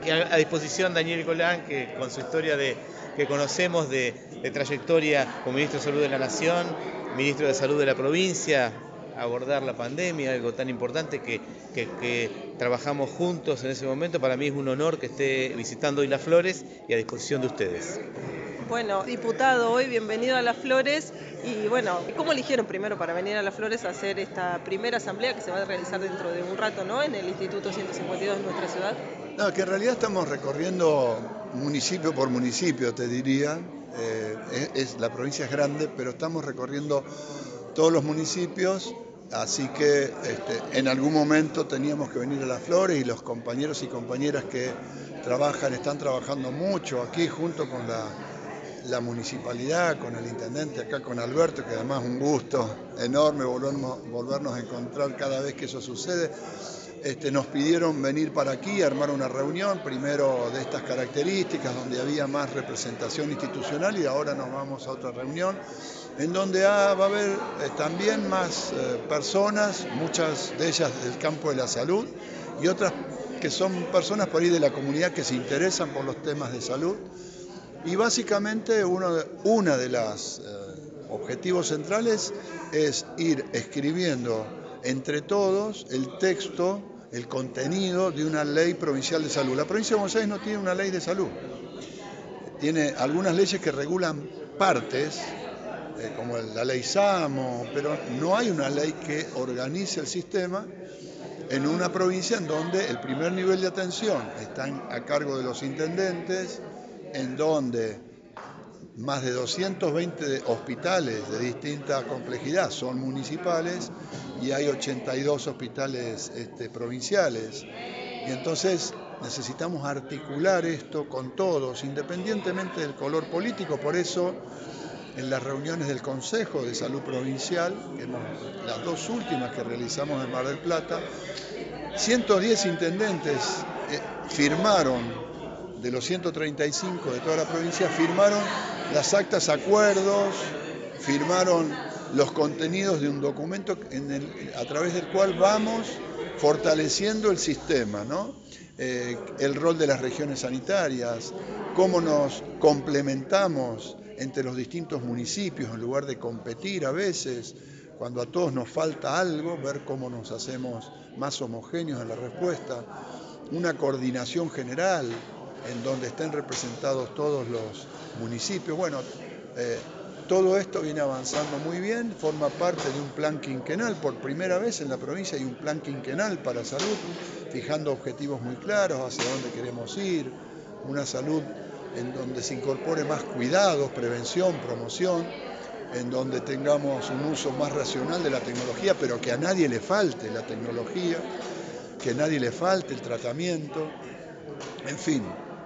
A disposición Daniel Colán, que con su historia que conocemos de trayectoria como ministro de Salud de la Nación, ministro de Salud de la provincia, abordar la pandemia, algo tan importante que trabajamos juntos en ese momento. Para mí es un honor que esté visitando hoy Las Flores y a disposición de ustedes. Bueno, diputado, hoy bienvenido a Las Flores. Y bueno, ¿cómo eligieron primero para venir a Las Flores a hacer esta primera asamblea que se va a realizar dentro de un rato, ¿no? En el Instituto 152 de nuestra ciudad. No, que en realidad estamos recorriendo municipio por municipio, te diría. La provincia es grande, pero estamos recorriendo todos los municipios, así que en algún momento teníamos que venir a Las Flores y los compañeros y compañeras que están trabajando mucho aquí junto con la municipalidad, con el intendente acá, con Alberto, que además es un gusto enorme volvernos a encontrar cada vez que eso sucede. Nos pidieron venir para aquí a armar una reunión, primero de estas características, donde había más representación institucional, y ahora nos vamos a otra reunión, en donde va a haber también más personas, muchas de ellas del campo de la salud, y otras que son personas por ahí de la comunidad que se interesan por los temas de salud. Y básicamente una de las objetivos centrales es ir escribiendo entre todos el texto, el contenido de una ley provincial de salud. La provincia de Buenos Aires no tiene una ley de salud. Tiene algunas leyes que regulan partes, como la ley SAMO, pero no hay una ley que organice el sistema en una provincia en donde el primer nivel de atención está a cargo de los intendentes, en donde más de 220 hospitales de distinta complejidad son municipales y hay 82 hospitales provinciales. Y entonces necesitamos articular esto con todos, independientemente del color político. Por eso, en las reuniones del Consejo de Salud Provincial, las dos últimas que realizamos en Mar del Plata, 110 intendentes firmaron, de los 135 de toda la provincia, firmaron las actas acuerdos, firmaron los contenidos de un documento a través del cual vamos fortaleciendo el sistema, ¿no? El rol de las regiones sanitarias, cómo nos complementamos entre los distintos municipios en lugar de competir a veces. Cuando a todos nos falta algo, ver cómo nos hacemos más homogéneos en la respuesta, una coordinación general en donde estén representados todos los municipios. Bueno, todo esto viene avanzando muy bien, forma parte de un plan quinquenal. Por primera vez en la provincia hay un plan quinquenal para salud, fijando objetivos muy claros hacia dónde queremos ir, una salud en donde se incorpore más cuidados, prevención, promoción, en donde tengamos un uso más racional de la tecnología, pero que a nadie le falte la tecnología, que a nadie le falte el tratamiento, en fin.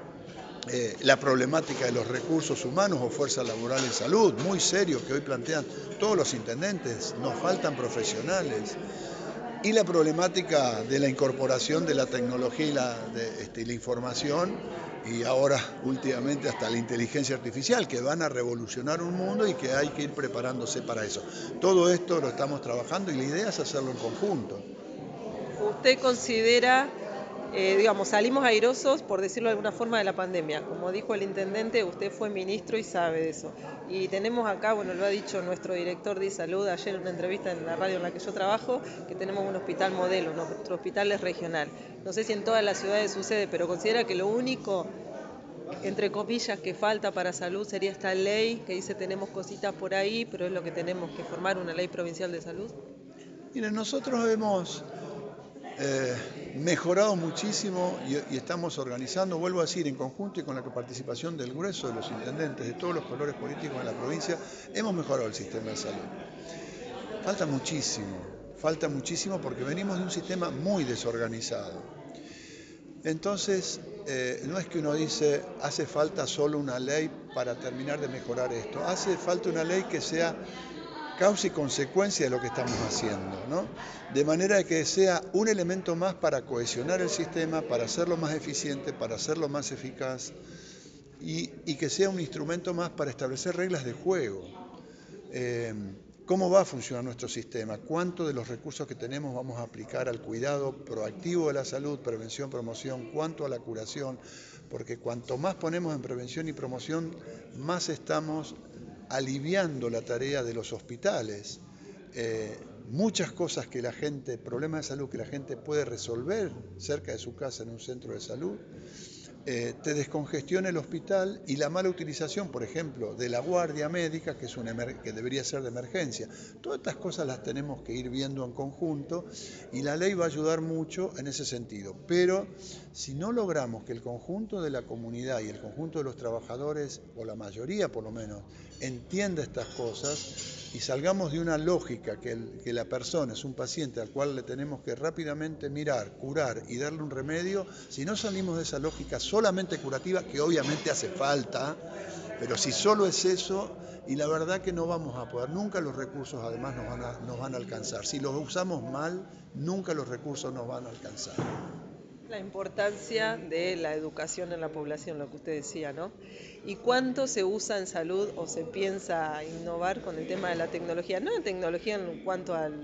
La problemática de los recursos humanos o fuerza laboral en salud, muy serio, que hoy plantean todos los intendentes, nos faltan profesionales. Y la problemática de la incorporación de la tecnología y la información, y ahora últimamente hasta la inteligencia artificial, que van a revolucionar un mundo y que hay que ir preparándose para eso. Todo esto lo estamos trabajando y la idea es hacerlo en conjunto. ¿Usted considera, salimos airosos, por decirlo de alguna forma, de la pandemia? Como dijo el intendente, usted fue ministro y sabe de eso. Y tenemos acá, bueno, lo ha dicho nuestro director de salud ayer en una entrevista en la radio en la que yo trabajo, que tenemos un hospital modelo, nuestro hospital es regional. No sé si en todas las ciudades sucede, pero considera que lo único, entre comillas, que falta para salud sería esta ley que dice tenemos cositas por ahí, pero es lo que tenemos que formar, una ley provincial de salud. Miren, nosotros hemos mejorado muchísimo y estamos organizando, vuelvo a decir, en conjunto y con la participación del grueso de los intendentes de todos los colores políticos en la provincia, hemos mejorado el sistema de salud. Falta muchísimo porque venimos de un sistema muy desorganizado. Entonces, no es que uno dice, hace falta solo una ley para terminar de mejorar esto, hace falta una ley que sea causa y consecuencia de lo que estamos haciendo, ¿no? De manera que sea un elemento más para cohesionar el sistema, para hacerlo más eficiente, para hacerlo más eficaz y que sea un instrumento más para establecer reglas de juego. ¿Cómo va a funcionar nuestro sistema? ¿Cuánto de los recursos que tenemos vamos a aplicar al cuidado proactivo de la salud, prevención, promoción? ¿Cuánto a la curación? Porque cuanto más ponemos en prevención y promoción, más estamos aliviando la tarea de los hospitales. Muchas cosas que la gente, problemas de salud que la gente puede resolver cerca de su casa en un centro de salud, te descongestiona el hospital, y la mala utilización, por ejemplo, de la guardia médica, que debería ser de emergencia. Todas estas cosas las tenemos que ir viendo en conjunto, y la ley va a ayudar mucho en ese sentido. Pero si no logramos que el conjunto de la comunidad y el conjunto de los trabajadores, o la mayoría por lo menos, entienda estas cosas, y salgamos de una lógica que la persona es un paciente al cual le tenemos que rápidamente mirar, curar y darle un remedio, si no salimos de esa lógica solamente curativa, que obviamente hace falta, pero si solo es eso, y la verdad que no vamos a poder, nunca los recursos además nos van a alcanzar. Si los usamos mal, nunca los recursos nos van a alcanzar. La importancia de la educación en la población, lo que usted decía, ¿no? ¿Y cuánto se usa en salud o se piensa innovar con el tema de la tecnología? No la tecnología en cuanto a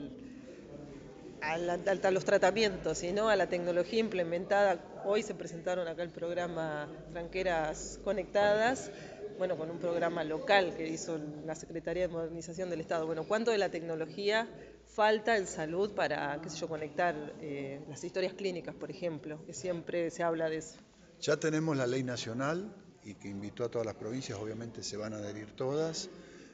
los tratamientos, sino a la tecnología implementada. Hoy se presentaron acá el programa Tranqueras Conectadas, bueno, con un programa local que hizo la Secretaría de Modernización del Estado. Bueno, ¿cuánto de la tecnología falta en salud para, qué sé yo, conectar las historias clínicas, por ejemplo, que siempre se habla de eso? Ya tenemos la ley nacional, y que invitó a todas las provincias, obviamente se van a adherir todas.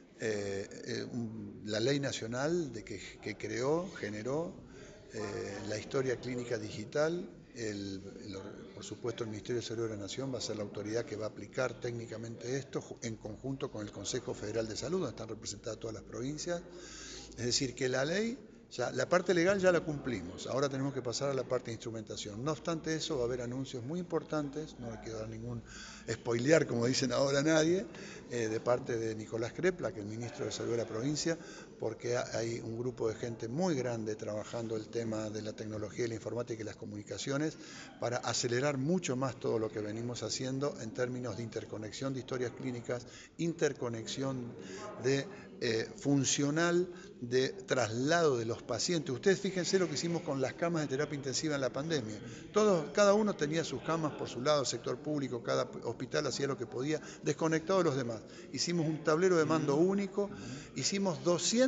La ley nacional que generó la historia clínica digital. Por supuesto, el Ministerio de Salud de la Nación va a ser la autoridad que va a aplicar técnicamente esto, en conjunto con el Consejo Federal de Salud, donde están representadas todas las provincias. Es decir, que la ley, la parte legal ya la cumplimos, ahora tenemos que pasar a la parte de instrumentación. No obstante eso, va a haber anuncios muy importantes, no hay que dar ningún spoilear, como dicen ahora nadie, de parte de Nicolás Crepla, que es el ministro de Salud de la provincia, porque hay un grupo de gente muy grande trabajando el tema de la tecnología y la informática y las comunicaciones para acelerar mucho más todo lo que venimos haciendo en términos de interconexión de historias clínicas, interconexión de funcional de traslado de los pacientes. Ustedes fíjense lo que hicimos con las camas de terapia intensiva en la pandemia. Cada uno tenía sus camas por su lado, sector público, cada hospital hacía lo que podía, desconectado de los demás. Hicimos un tablero de mando único, hicimos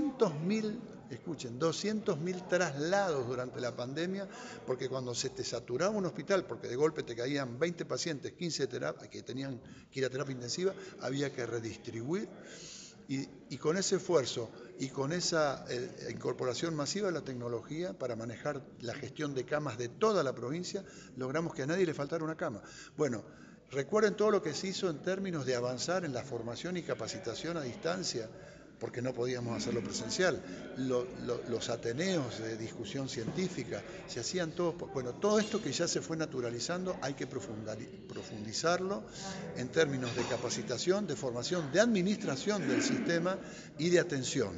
200.000 traslados durante la pandemia, porque cuando se te saturaba un hospital, porque de golpe te caían 20 pacientes, 15 que tenían que ir a terapia intensiva, había que redistribuir. Y con ese esfuerzo y con esa incorporación masiva de la tecnología para manejar la gestión de camas de toda la provincia, logramos que a nadie le faltara una cama. Bueno, recuerden todo lo que se hizo en términos de avanzar en la formación y capacitación a distancia, porque no podíamos hacerlo presencial. Los ateneos de discusión científica se hacían todos. Bueno, todo esto que ya se fue naturalizando hay que profundizarlo en términos de capacitación, de formación, de administración del sistema y de atención.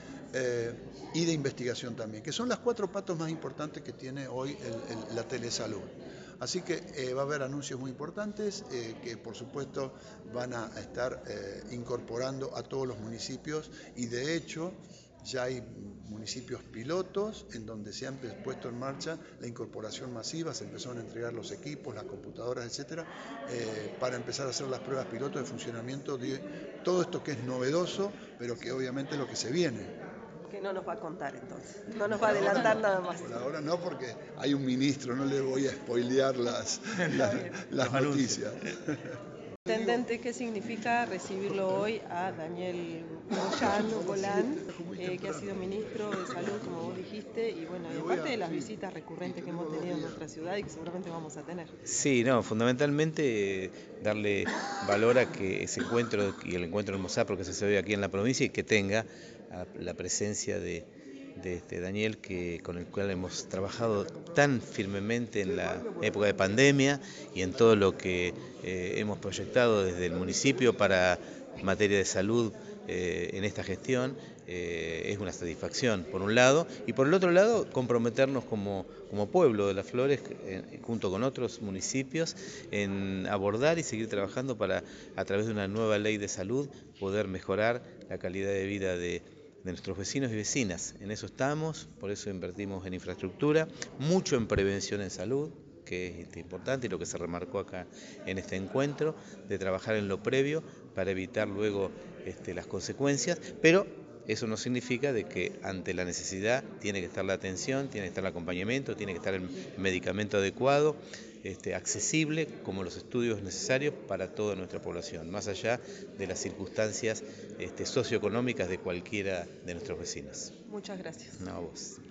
Y de investigación también, que son las 4 patas más importantes que tiene hoy la telesalud. Así que va a haber anuncios muy importantes que por supuesto van a estar incorporando a todos los municipios, y de hecho ya hay municipios pilotos en donde se han puesto en marcha la incorporación masiva, se empezaron a entregar los equipos, las computadoras, etcétera, para empezar a hacer las pruebas piloto de funcionamiento de todo esto que es novedoso, pero que obviamente es lo que se viene. Que no nos va a contar entonces, no nos va a adelantar nada más. Por ahora no, porque hay un ministro, no le voy a spoilear las noticias. Intendente, ¿qué significa recibirlo hoy a Daniel Goyan, que ha sido ministro de Salud, como vos dijiste, y bueno, y aparte de las visitas recurrentes que hemos tenido en nuestra ciudad y que seguramente vamos a tener? Sí, no, fundamentalmente darle valor a que ese encuentro y el encuentro en Mozart, porque se hace hoy aquí en la provincia, y que tenga la presencia de Daniel, con el cual hemos trabajado tan firmemente en la época de pandemia y en todo lo que hemos proyectado desde el municipio para materia de salud en esta gestión. Es una satisfacción por un lado, y por el otro lado comprometernos como pueblo de Las Flores, junto con otros municipios, en abordar y seguir trabajando para, a través de una nueva ley de salud, poder mejorar la calidad de vida de nuestros vecinos y vecinas. En eso estamos, por eso invertimos en infraestructura, mucho en prevención en salud, que es importante y lo que se remarcó acá en este encuentro, de trabajar en lo previo para evitar luego las consecuencias, pero eso no significa de que ante la necesidad tiene que estar la atención, tiene que estar el acompañamiento, tiene que estar el medicamento adecuado, accesible, como los estudios necesarios para toda nuestra población, más allá de las circunstancias socioeconómicas de cualquiera de nuestros vecinos. Muchas gracias. No, a vos.